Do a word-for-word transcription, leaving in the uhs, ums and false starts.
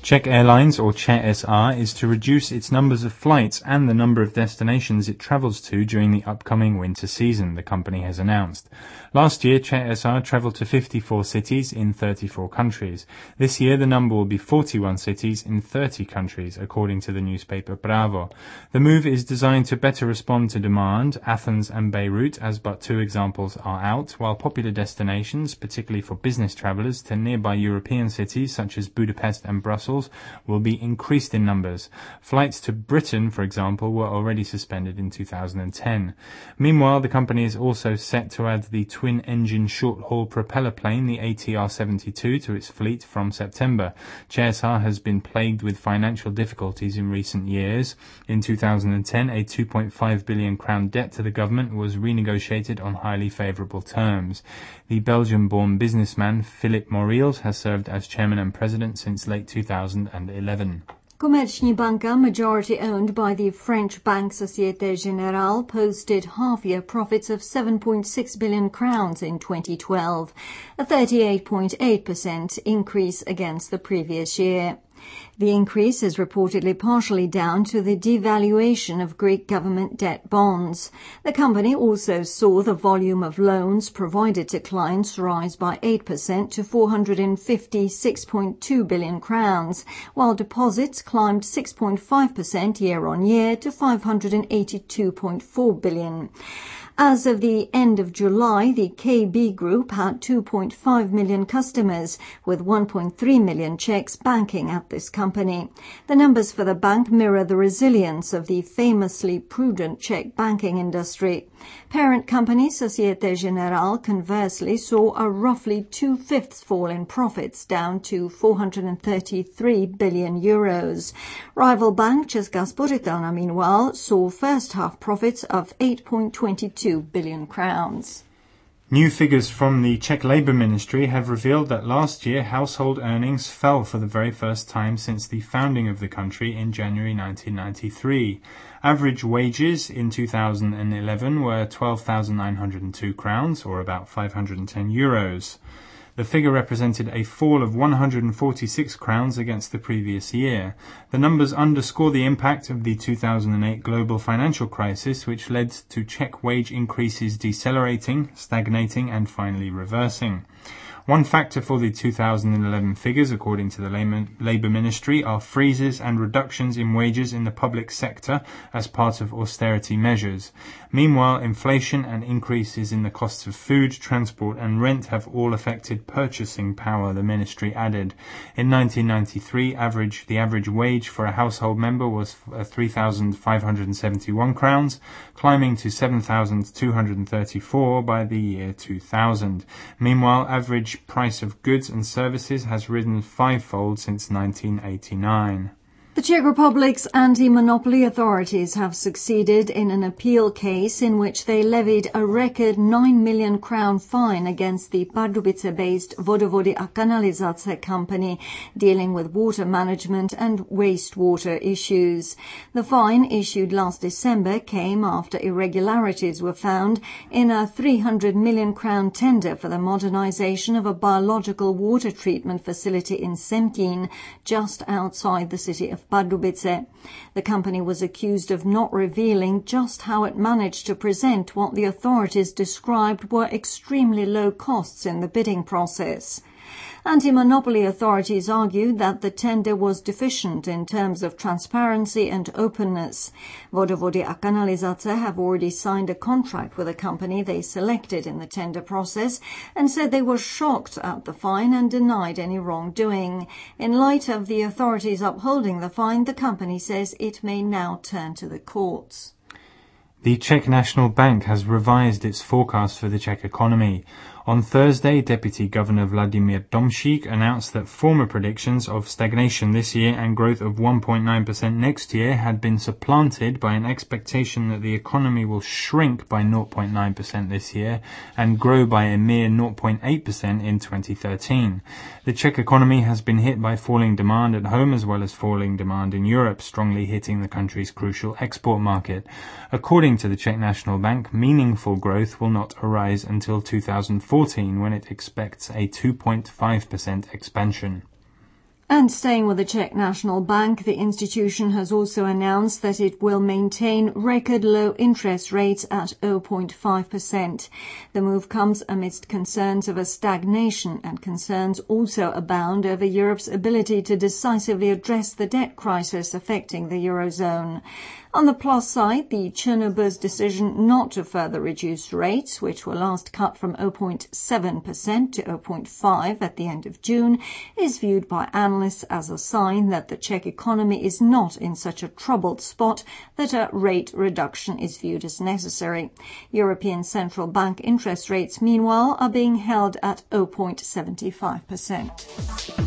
Czech Airlines, or Czech S R, is to reduce its numbers of flights and the number of destinations it travels to during the upcoming winter season, the company has announced. Last year, Czech S R travelled to fifty-four cities in thirty-four countries. This year, the number will be forty-one cities in thirty countries, according to the newspaper Bravo. The move is designed to better respond to demand. Athens and Beirut, as but two examples, are out, while popular destinations, particularly for business travellers to nearby European cities such as Budapest and Brussels, will be increased in numbers. Flights to Britain, for example, were already suspended in two thousand ten. Meanwhile, the company is also set to add the twin-engine short-haul propeller plane, the A T R seventy-two, to its fleet from September. Czech S R has been plagued with financial difficulties in recent years. In two thousand ten, a two point five billion crown debt to the government was renegotiated on highly favourable terms. The Belgian-born businessman Philippe Morils has served as chairman and president since late two thousand eleven. Komerční banka, majority owned by the French bank Société Générale, posted half-year profits of seven point six billion crowns in twenty twelve, a thirty-eight point eight percent increase against the previous year. The increase is reportedly partially down to the devaluation of Greek government debt bonds. The company also saw the volume of loans provided to clients rise by eight percent to four hundred fifty-six point two billion crowns, while deposits climbed six point five percent year-on-year to five hundred eighty-two point four billion. As of the end of July, the K B Group had two point five million customers, with one point three million Czechs banking at this company. The numbers for the bank mirror the resilience of the famously prudent Czech banking industry. Parent company Société Générale conversely saw a roughly two-fifths fall in profits, down to four hundred thirty-three billion euros. Rival bank Česká spořitelna, meanwhile, saw first-half profits of eight point two two billion crowns. New figures from the Czech Labour Ministry have revealed that last year household earnings fell for the very first time since the founding of the country in January nineteen ninety-three. Average wages in two thousand eleven were twelve thousand nine hundred two crowns, or about five hundred ten euros. The figure represented a fall of one hundred forty-six crowns against the previous year. The numbers underscore the impact of the two thousand eight global financial crisis, which led to Czech wage increases decelerating, stagnating, and finally reversing. One factor for the two thousand eleven figures, according to the Labour Ministry, are freezes and reductions in wages in the public sector as part of austerity measures. Meanwhile, inflation and increases in the costs of food, transport and rent have all affected purchasing power, the ministry added. In nineteen ninety-three, average, the average wage for a household member was three thousand five hundred seventy-one crowns, climbing to seven thousand two hundred thirty-four by the year two thousand. Meanwhile, average price of goods and services has risen fivefold since nineteen eighty-nine. The Czech Republic's anti-monopoly authorities have succeeded in an appeal case in which they levied a record nine million crown fine against the Pardubice-based Vodovody a Kanalizace company dealing with water management and wastewater issues. The fine, issued last December, came after irregularities were found in a three hundred million crown tender for the modernization of a biological water treatment facility in Semtín, just outside the city of Pardubice. The company was accused of not revealing just how it managed to present what the authorities described were extremely low costs in the bidding process. Anti-monopoly authorities argued that the tender was deficient in terms of transparency and openness. Vodovody a Kanalizace have already signed a contract with a company they selected in the tender process and said they were shocked at the fine and denied any wrongdoing. In light of the authorities upholding the fine, the company says it may now turn to the courts. The Czech National Bank has revised its forecast for the Czech economy. On Thursday, Deputy Governor Vladimír Tomšík announced that former predictions of stagnation this year and growth of one point nine percent next year had been supplanted by an expectation that the economy will shrink by zero point nine percent this year and grow by a mere zero point eight percent in twenty thirteen. The Czech economy has been hit by falling demand at home as well as falling demand in Europe, strongly hitting the country's crucial export market. According to the Czech National Bank, meaningful growth will not arise until two thousand fourteen, when it expects a two point five percent expansion. And staying with the Czech National Bank, the institution has also announced that it will maintain record low interest rates at zero point five percent. The move comes amidst concerns of a stagnation, and concerns also abound over Europe's ability to decisively address the debt crisis affecting the Eurozone. On the plus side, the Černoby's decision not to further reduce rates, which were last cut from zero point seven percent to zero point five percent at the end of June, is viewed by analysts as a sign that the Czech economy is not in such a troubled spot that a rate reduction is viewed as necessary. European Central Bank interest rates, meanwhile, are being held at zero point seven five percent.